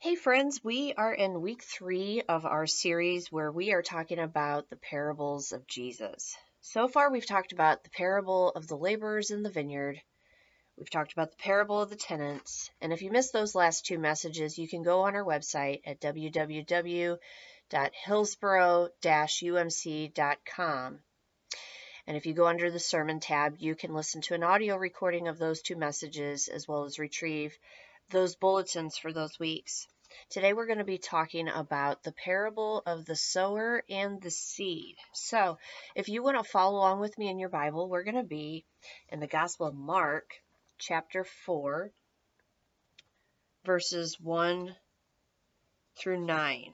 Hey friends, we are in week 3 of our series where we are talking about the parables of Jesus. So far we've talked about the parable of the laborers in the vineyard. We've talked about the parable of the tenants. And if you missed those last 2 messages, you can go on our website at www.hillsboro-umc.com. And if you go under the sermon tab, you can listen to an audio recording of those 2 messages as well as retrieve those bulletins for those weeks. Today we're going to be talking about the parable of the sower and the seed. So if you want to follow along with me in your Bible, we're going to be in the Gospel of Mark, chapter 4, verses 1 through 9.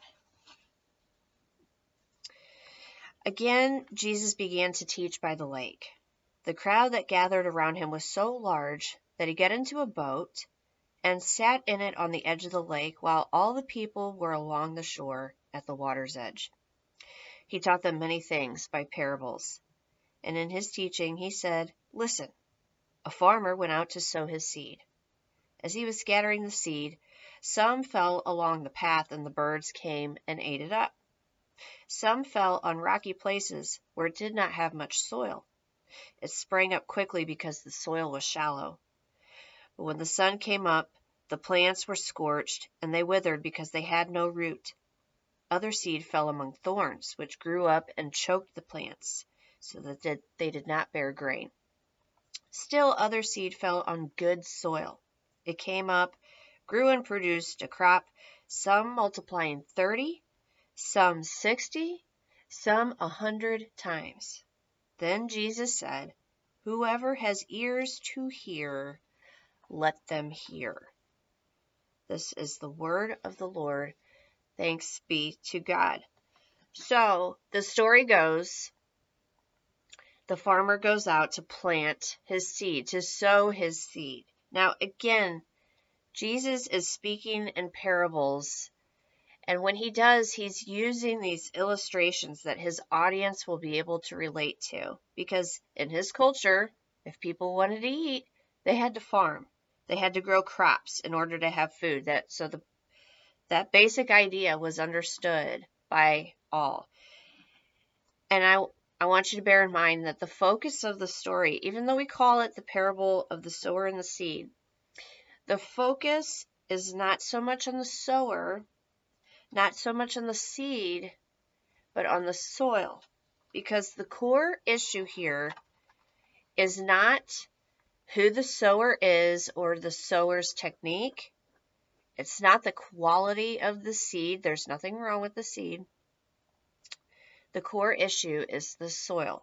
Again, Jesus began to teach by the lake. The crowd that gathered around him was so large that he got into a boat and sat in it on the edge of the lake while all the people were along the shore at the water's edge. He taught them many things by parables, and in his teaching he said, "Listen, a farmer went out to sow his seed. As he was scattering the seed, some fell along the path and the birds came and ate it up. Some fell on rocky places where it did not have much soil. It sprang up quickly because the soil was shallow. But when the sun came up, the plants were scorched, and they withered because they had no root. Other seed fell among thorns, which grew up and choked the plants, so that they did not bear grain. Still other seed fell on good soil. It came up, grew and produced a crop, some multiplying 30, some 60, some 100 times. Then Jesus said, 'Whoever has ears to hear, let them hear.'" This is the word of the Lord. Thanks be to God. So the story goes, the farmer goes out to plant his seed, to sow his seed. Now again, Jesus is speaking in parables, and when he does, he's using these illustrations that his audience will be able to relate to. Because in his culture, if people wanted to eat, they had to farm. They had to grow crops in order to have food. That basic idea was understood by all. And I want you to bear in mind that the focus of the story, even though we call it the parable of the sower and the seed, the focus is not so much on the sower, not so much on the seed, but on the soil. Because the core issue here is not who the sower is or the sower's technique. It's not the quality of the seed. There's nothing wrong with the seed. The core issue is the soil.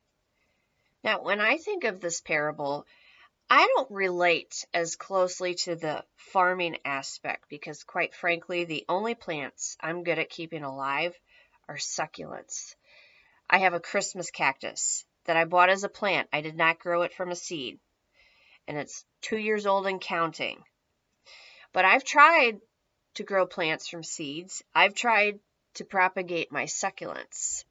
Now, when I think of this parable, I don't relate as closely to the farming aspect because, quite frankly, the only plants I'm good at keeping alive are succulents. I have a Christmas cactus that I bought as a plant. I did not grow it from a seed, and it's 2 years old and counting. But I've tried to grow plants from seeds. I've tried to propagate my succulents,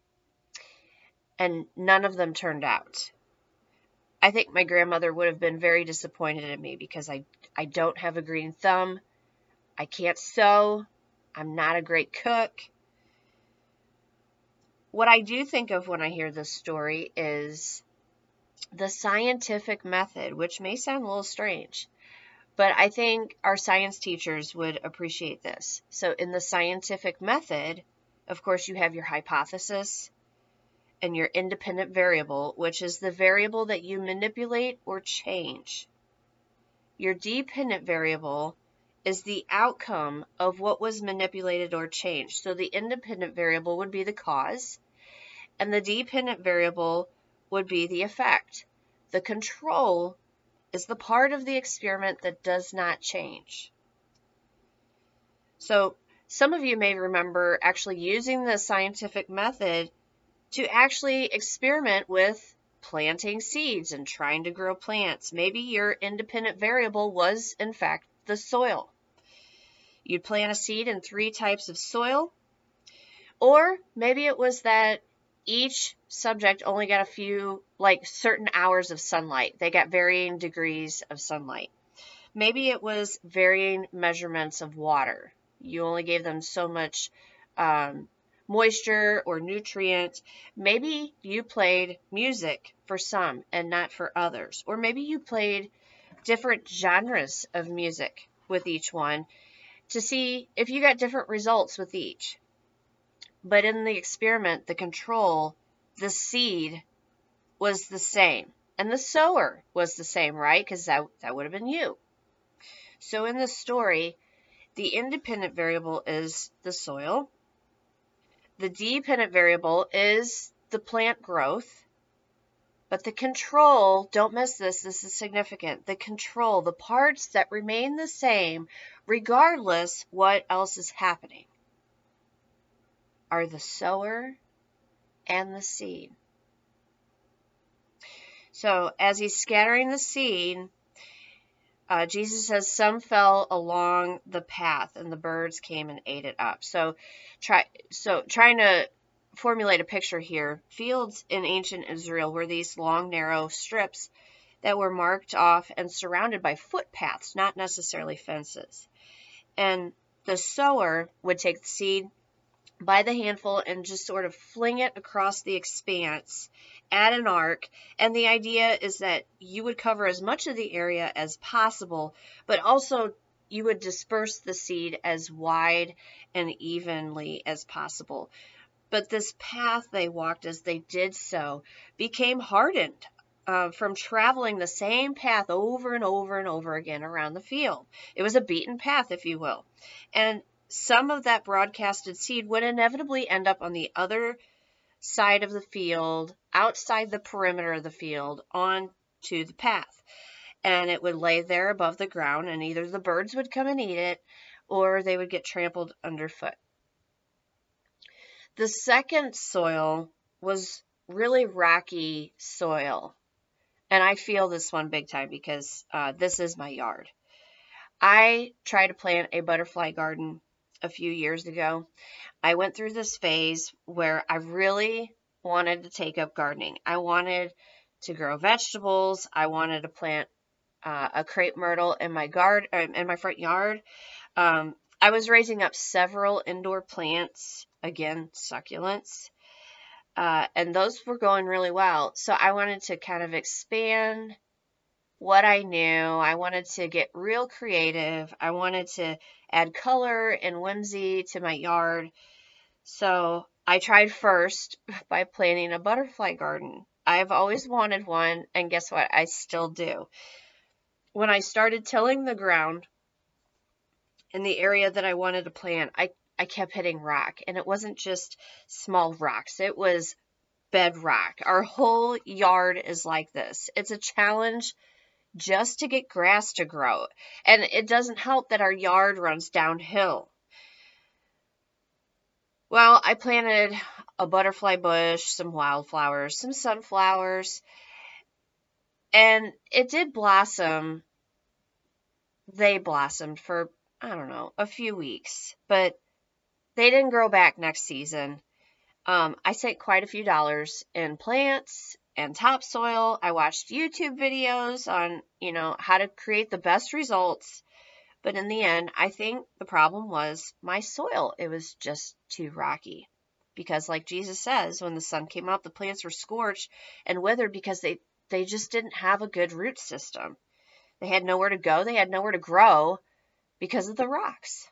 and none of them turned out. I think my grandmother would have been very disappointed in me because I don't have a green thumb. I can't sew. I'm not a great cook. What I do think of when I hear this story is the scientific method, which may sound a little strange, but I think our science teachers would appreciate this. So in the scientific method, of course, you have your hypothesis and your independent variable, which is the variable that you manipulate or change. Your dependent variable is the outcome of what was manipulated or changed. So the independent variable would be the cause, and the dependent variable would be the effect. The control is the part of the experiment that does not change. So some of you may remember actually using the scientific method to actually experiment with planting seeds and trying to grow plants. Maybe your independent variable was, in fact, the soil. You'd plant a seed in 3 types of soil, or maybe it was that each subject only got a few, like certain hours of sunlight. They got varying degrees of sunlight. Maybe it was varying measurements of water. You only gave them so much moisture or nutrient. Maybe you played music for some and not for others. Or maybe you played different genres of music with each one to see if you got different results with each. But in the experiment, the control, the seed, was the same. And the sower was the same, right? Because that would have been you. So in the story, the independent variable is the soil. The dependent variable is the plant growth. But the control, don't miss this, this is significant. The control, the parts that remain the same regardless what else is happening, are the sower and the seed. So as he's scattering the seed, Jesus says some fell along the path and the birds came and ate it up. So trying to formulate a picture here, fields in ancient Israel were these long, narrow strips that were marked off and surrounded by footpaths, not necessarily fences. And the sower would take the seed by the handful and just sort of fling it across the expanse at an arc. And the idea is that you would cover as much of the area as possible, but also you would disperse the seed as wide and evenly as possible. But this path they walked as they did so became hardened from traveling the same path over and over and over again around the field. It was a beaten path, if you will. And some of that broadcasted seed would inevitably end up on the other side of the field, outside the perimeter of the field, onto the path. And it would lay there above the ground, and either the birds would come and eat it, or they would get trampled underfoot. The second soil was really rocky soil. And I feel this one big time because this is my yard. I tried to plant a butterfly garden a few years ago. I went through this phase where I really wanted to take up gardening. I wanted to grow vegetables. I wanted to plant a crepe myrtle in my front yard. I was raising up several indoor plants, again, succulents, and those were going really well. So I wanted to kind of expand what I knew. I wanted to get real creative. I wanted to add color and whimsy to my yard. So I tried first by planting a butterfly garden. I've always wanted one, and guess what? I still do. When I started tilling the ground in the area that I wanted to plant, I kept hitting rock, and it wasn't just small rocks. It was bedrock. Our whole yard is like this. It's a challenge just to get grass to grow. And it doesn't help that our yard runs downhill. Well, I planted a butterfly bush, some wildflowers, some sunflowers, and it did blossom. They blossomed for, I don't know, a few weeks, but they didn't grow back next season. I sent quite a few dollars in plants and topsoil. I watched YouTube videos on, how to create the best results. But in the end, I think the problem was my soil. It was just too rocky. Because like Jesus says, when the sun came up, the plants were scorched and withered because they just didn't have a good root system. They had nowhere to go. They had nowhere to grow because of the rocks.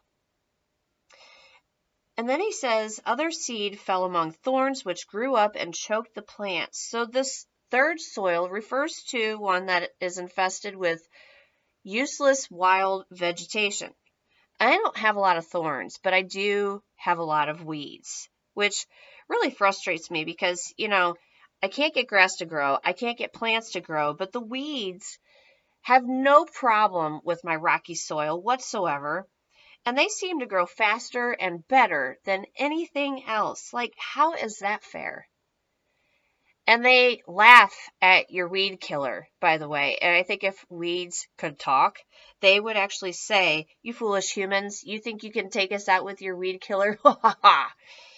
And then he says, other seed fell among thorns, which grew up and choked the plants. So this third soil refers to one that is infested with useless wild vegetation. I don't have a lot of thorns, but I do have a lot of weeds, which really frustrates me because, I can't get grass to grow. I can't get plants to grow, but the weeds have no problem with my rocky soil whatsoever. And they seem to grow faster and better than anything else. Like, how is that fair? And they laugh at your weed killer, by the way. And I think if weeds could talk, they would actually say, you foolish humans, you think you can take us out with your weed killer?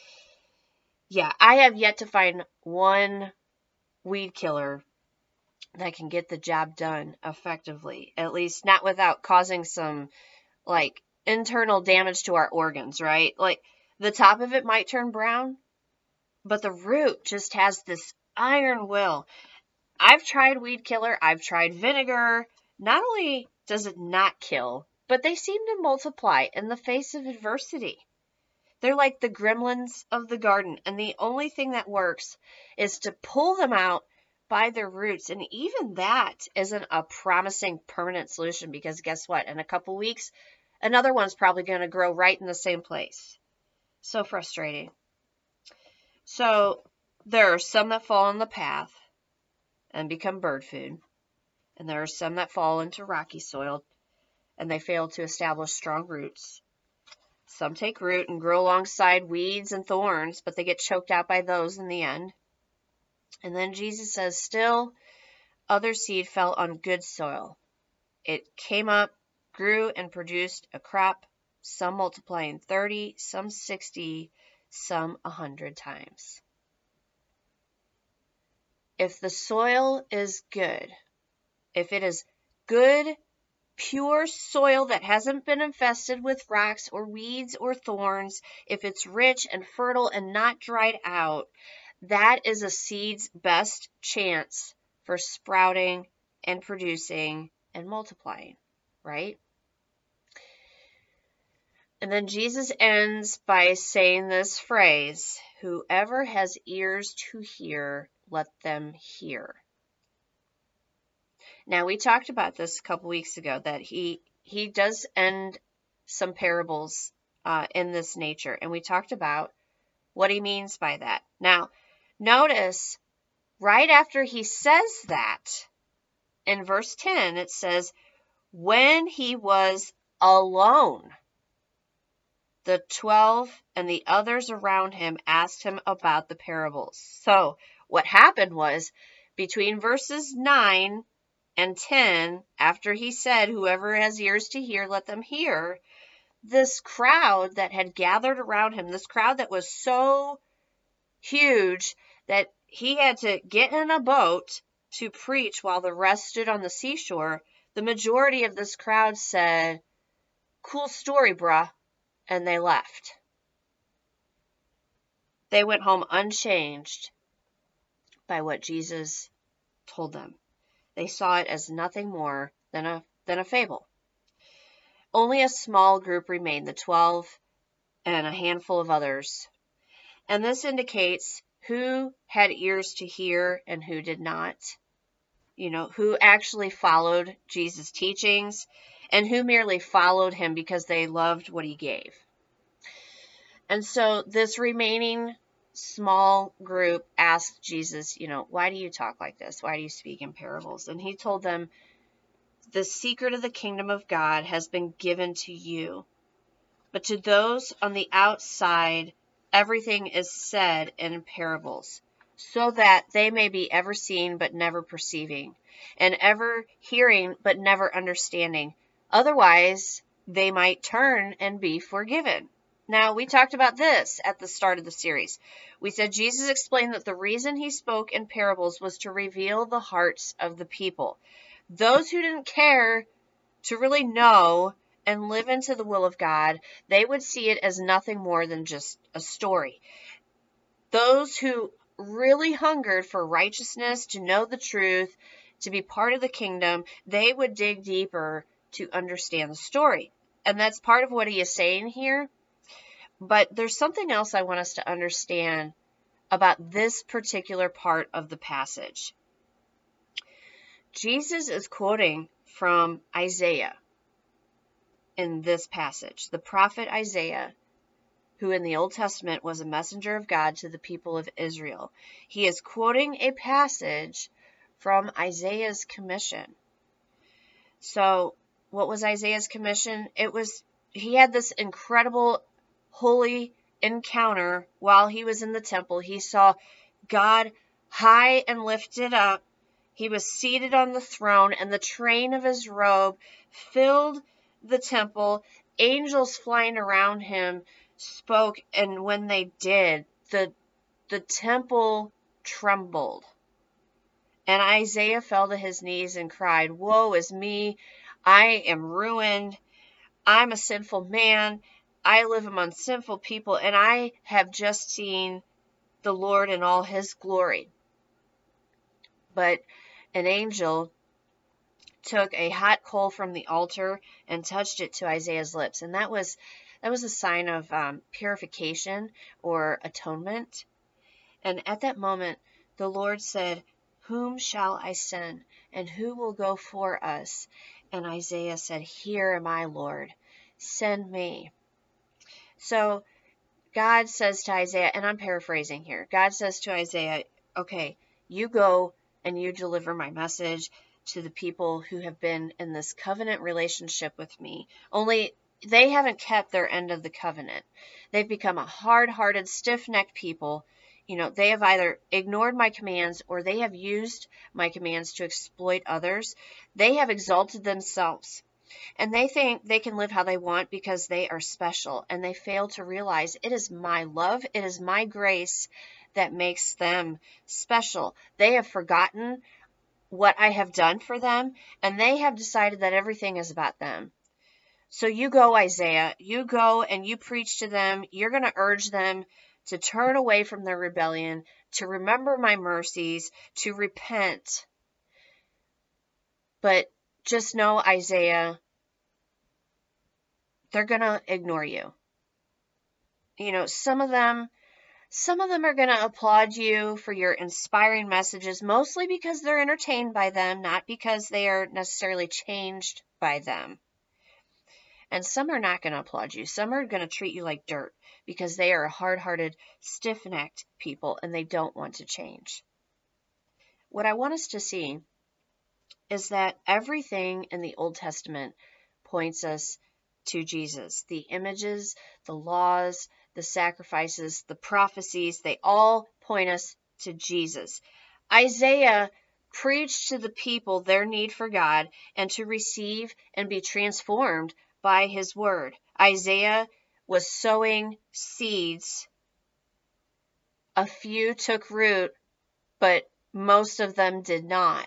Yeah, I have yet to find one weed killer that can get the job done effectively, at least not without causing some like internal damage to our organs, right? Like the top of it might turn brown, but the root just has this iron will. I've tried weed killer, I've tried vinegar. Not only does it not kill, but they seem to multiply in the face of adversity. They're like the gremlins of the garden, and the only thing that works is to pull them out by their roots. And even that isn't a promising permanent solution, because guess what? In a couple weeks, another one's probably going to grow right in the same place. So frustrating. So there are some that fall on the path and become bird food, and there are some that fall into rocky soil and they fail to establish strong roots. Some take root and grow alongside weeds and thorns, but they get choked out by those in the end. And then Jesus says, still other seed fell on good soil. It came up, grew, and produced a crop, some multiplying 30, some 60, some 100 times. If the soil is good, if it is good, pure soil that hasn't been infested with rocks or weeds or thorns, if it's rich and fertile and not dried out, that is a seed's best chance for sprouting and producing and multiplying, right? And then Jesus ends by saying this phrase, whoever has ears to hear, let them hear. Now, we talked about this a couple weeks ago, that he does end some parables in this nature, and we talked about what he means by that. Now, notice right after he says that, in verse 10, it says, when he was alone, the 12 and the others around him asked him about the parables. So what happened was, between verses 9 and 10, after he said, whoever has ears to hear, let them hear, this crowd that had gathered around him, this crowd that was so huge that he had to get in a boat to preach while the rest stood on the seashore, the majority of this crowd said, cool story, bruh, and they left. They went home unchanged by what Jesus told them. They saw it as nothing more than a fable. Only a small group remained, the 12 and a handful of others. And this indicates who had ears to hear and who did not. Who actually followed Jesus' teachings and who merely followed him because they loved what he gave. And so this remaining small group asked Jesus, why do you talk like this? Why do you speak in parables? And he told them, the secret of the kingdom of God has been given to you. But to those on the outside, everything is said in parables, so that they may be ever seeing but never perceiving, and ever hearing but never understanding. Otherwise, they might turn and be forgiven. Now, we talked about this at the start of the series. We said Jesus explained that the reason he spoke in parables was to reveal the hearts of the people. Those who didn't care to really know and live into the will of God, they would see it as nothing more than just a story. Those who really hungered for righteousness, to know the truth, to be part of the kingdom, they would dig deeper to understand the story. And that's part of what he is saying here. But there's something else I want us to understand about this particular part of the passage. Jesus is quoting from Isaiah in this passage. The prophet Isaiah, who in the Old Testament was a messenger of God to the people of Israel. He is quoting a passage from Isaiah's commission. So what was Isaiah's commission? He had this incredible holy encounter while he was in the temple. He saw God high and lifted up. He was seated on the throne, and the train of his robe filled the temple. Angels flying around him spoke, and when they did, the temple trembled. And Isaiah fell to his knees and cried, "Woe is me! I am ruined. I'm a sinful man. I live among sinful people, and I have just seen the Lord in all his glory." But an angel took a hot coal from the altar and touched it to Isaiah's lips, and that was a sign of purification or atonement. And at that moment, the Lord said, "Whom shall I send, and who will go for us?" And Isaiah said, "Here am I, Lord. Send me." So God says to Isaiah, and I'm paraphrasing here, God says to Isaiah, "Okay, you go and you deliver my message to the people who have been in this covenant relationship with me. Only they haven't kept their end of the covenant. They've become a hard-hearted, stiff-necked people. They have either ignored my commands or they have used my commands to exploit others. They have exalted themselves. And they think they can live how they want because they are special, and they fail to realize it is my love, it is my grace that makes them special. They have forgotten what I have done for them, and they have decided that everything is about them. So you go, Isaiah, you go and you preach to them. You're going to urge them to turn away from their rebellion, to remember my mercies, to repent. But just know, Isaiah, they're going to ignore you. Some of them are going to applaud you for your inspiring messages, mostly because they're entertained by them, not because they are necessarily changed by them. And some are not going to applaud you. Some are going to treat you like dirt because they are hard-hearted, stiff-necked people and they don't want to change. What I want us to see is that everything in the Old Testament points us to Jesus. The images, the laws, the sacrifices, the prophecies, they all point us to Jesus. Isaiah preached to the people their need for God and to receive and be transformed by his word. Isaiah was sowing seeds. A few took root, but most of them did not.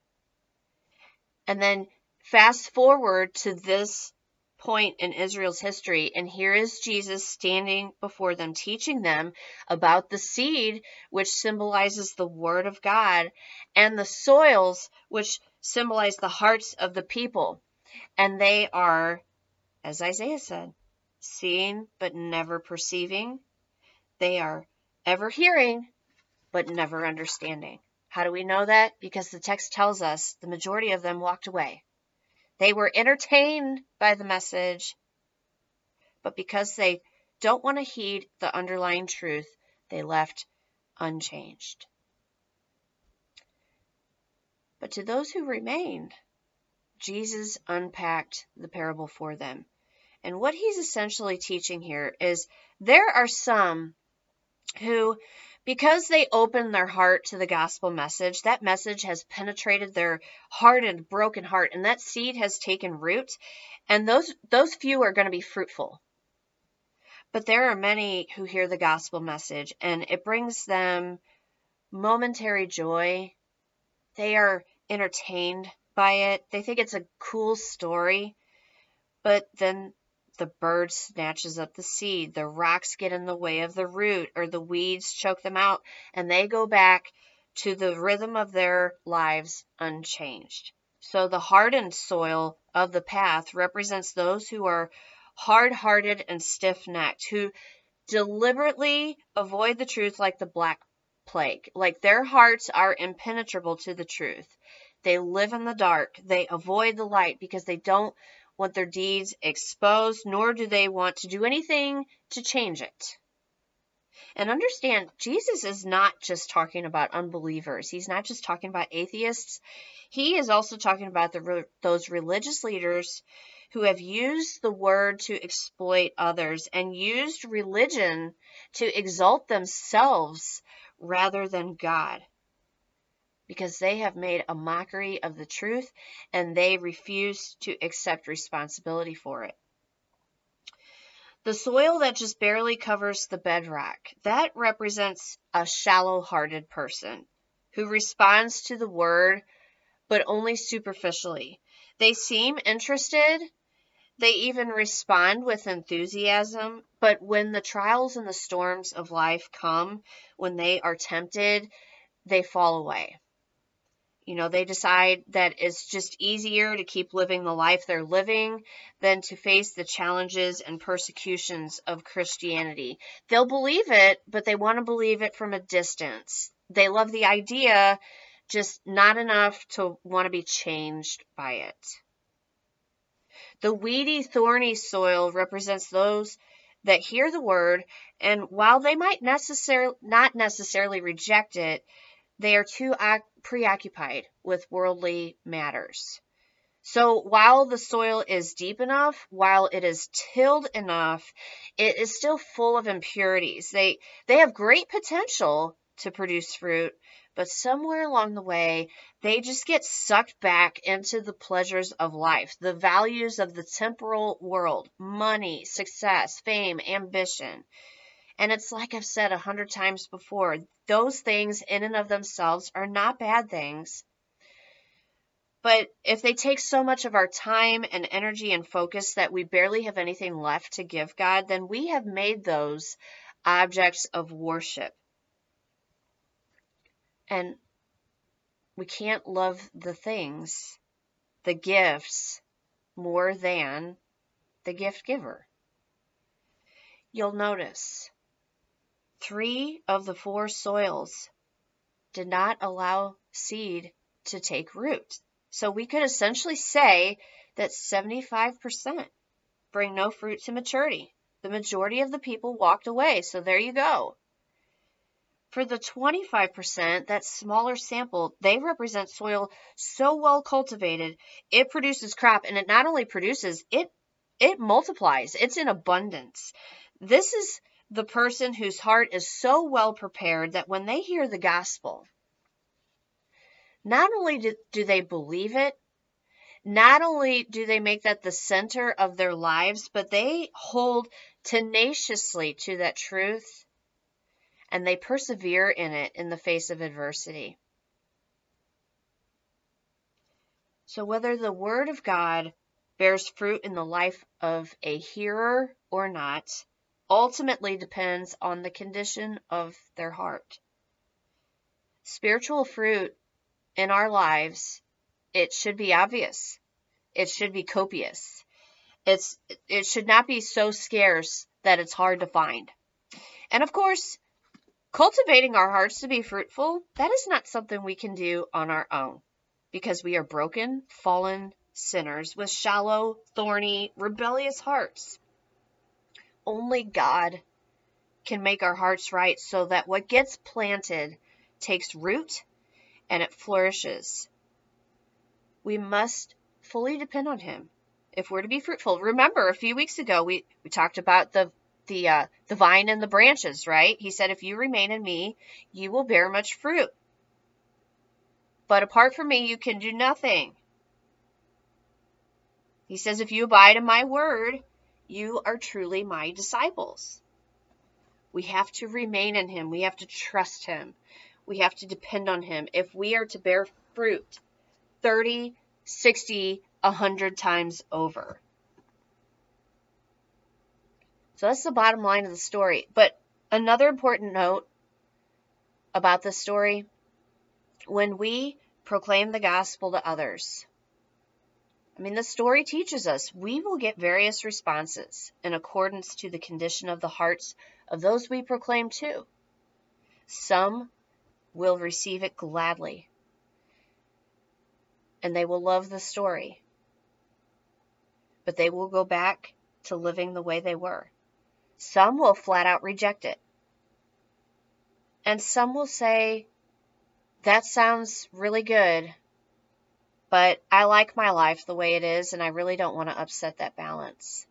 And then fast forward to this point in Israel's history, and here is Jesus standing before them, teaching them about the seed, which symbolizes the word of God, and the soils, which symbolize the hearts of the people. And they are, as Isaiah said, seeing but never perceiving. They are ever hearing but never understanding. How do we know that? Because the text tells us the majority of them walked away. They were entertained by the message, but because they don't want to heed the underlying truth, they left unchanged. But to those who remained, Jesus unpacked the parable for them. And what he's essentially teaching here is there are some who, because they opened their heart to the gospel message, that message has penetrated their hardened, broken heart, and that seed has taken root, and those few are going to be fruitful. But there are many who hear the gospel message, and it brings them momentary joy. They are entertained by it. They think it's a cool story, but then the bird snatches up the seed, the rocks get in the way of the root, or the weeds choke them out, and they go back to the rhythm of their lives unchanged. So the hardened soil of the path represents those who are hard-hearted and stiff-necked, who deliberately avoid the truth like the Black Plague. Like their hearts are impenetrable to the truth. They live in the dark. They avoid the light because they don't want their deeds exposed, nor do they want to do anything to change it. And understand, Jesus is not just talking about unbelievers. He's not just talking about atheists. He is also talking about those religious leaders who have used the word to exploit others and used religion to exalt themselves rather than God, because they have made a mockery of the truth and they refuse to accept responsibility for it. The soil that just barely covers the bedrock, that represents a shallow-hearted person. who responds to the word, but only superficially. They seem interested. They even respond with enthusiasm, but when the trials and the storms of life come, when they are tempted, they fall away. They decide that it's just easier to keep living the life they're living than to face the challenges and persecutions of Christianity. They'll believe it, but they want to believe it from a distance. They love the idea, just not enough to want to be changed by it. The weedy, thorny soil represents those that hear the word, and while they might not necessarily reject it, they are too preoccupied with worldly matters. So while the soil is deep enough, while it is tilled enough, it is still full of impurities. They have great potential to produce fruit, but somewhere along the way, they just get sucked back into the pleasures of life, the values of the temporal world, money, success, fame, ambition. And it's like I've said 100 times before, those things in and of themselves are not bad things. But if they take so much of our time and energy and focus that we barely have anything left to give God, then we have made those objects of worship. And we can't love the things, the gifts, more than the gift giver. You'll notice 3 of the 4 soils did not allow seed to take root. So we could essentially say that 75% bring no fruit to maturity. The majority of the people walked away. So there you go. For the 25%, that smaller sample, they represent soil so well cultivated, it produces crop, and it not only produces, it multiplies. It's in abundance. This is the person whose heart is so well prepared that when they hear the gospel, not only do they believe it, not only do they make that the center of their lives, but they hold tenaciously to that truth and they persevere in it in the face of adversity. So whether the word of God bears fruit in the life of a hearer or not, ultimately depends on the condition of their heart. Spiritual fruit in our lives, it should be obvious. It should be copious. It should not be so scarce that it's hard to find. And of course, cultivating our hearts to be fruitful, that is not something we can do on our own, because we are broken, fallen sinners with shallow, thorny, rebellious hearts. Only God can make our hearts right so that what gets planted takes root and it flourishes. We must fully depend on Him if we're to be fruitful. Remember, a few weeks ago, we talked about the vine and the branches, right? He said, if you remain in me, you will bear much fruit. But apart from me, you can do nothing. He says, if you abide in my word, you are truly my disciples. We have to remain in Him. We have to trust Him. We have to depend on Him if we are to bear fruit 30, 60, 100 times over. So that's the bottom line of the story. But another important note about this story, when we proclaim the gospel to others, the story teaches us we will get various responses in accordance to the condition of the hearts of those we proclaim to. Some will receive it gladly, and they will love the story, but they will go back to living the way they were. Some will flat out reject it. And some will say, that sounds really good, but I like my life the way it is, and I really don't want to upset that balance.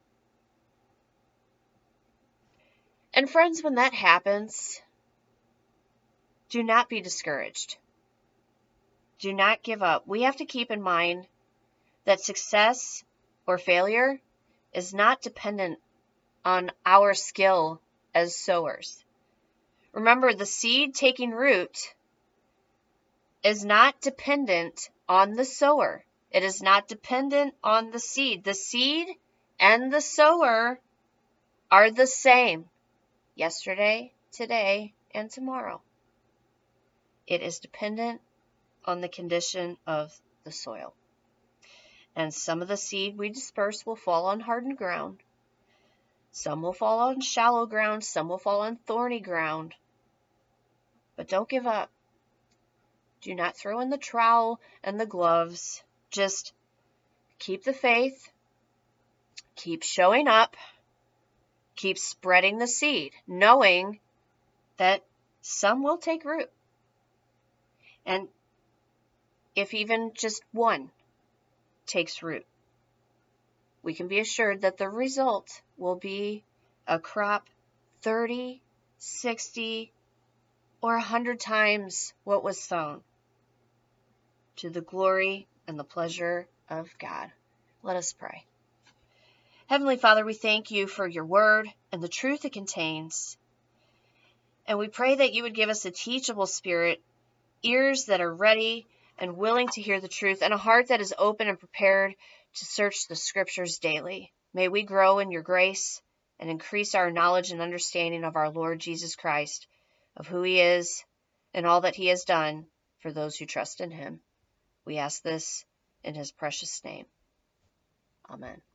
And friends, when that happens, do not be discouraged. Do not give up. We have to keep in mind that success or failure is not dependent on our skill as sowers. Remember, the seed taking root is not dependent on the sower. It is not dependent on the seed. The seed and the sower are the same yesterday, today, and tomorrow. It is dependent on the condition of the soil. And some of the seed we disperse will fall on hardened ground. Some will fall on shallow ground. Some will fall on thorny ground. But don't give up. Do not throw in the trowel and the gloves. Just keep the faith. Keep showing up. Keep spreading the seed, knowing that some will take root. And if even just one takes root, we can be assured that the result will be a crop 30, 60, or 100 times what was sown, to the glory and the pleasure of God. Let us pray. Heavenly Father, we thank you for your word and the truth it contains. And we pray that you would give us a teachable spirit, ears that are ready and willing to hear the truth, and a heart that is open and prepared to search the scriptures daily. May we grow in your grace and increase our knowledge and understanding of our Lord Jesus Christ, of who he is and all that he has done for those who trust in him. We ask this in his precious name. Amen.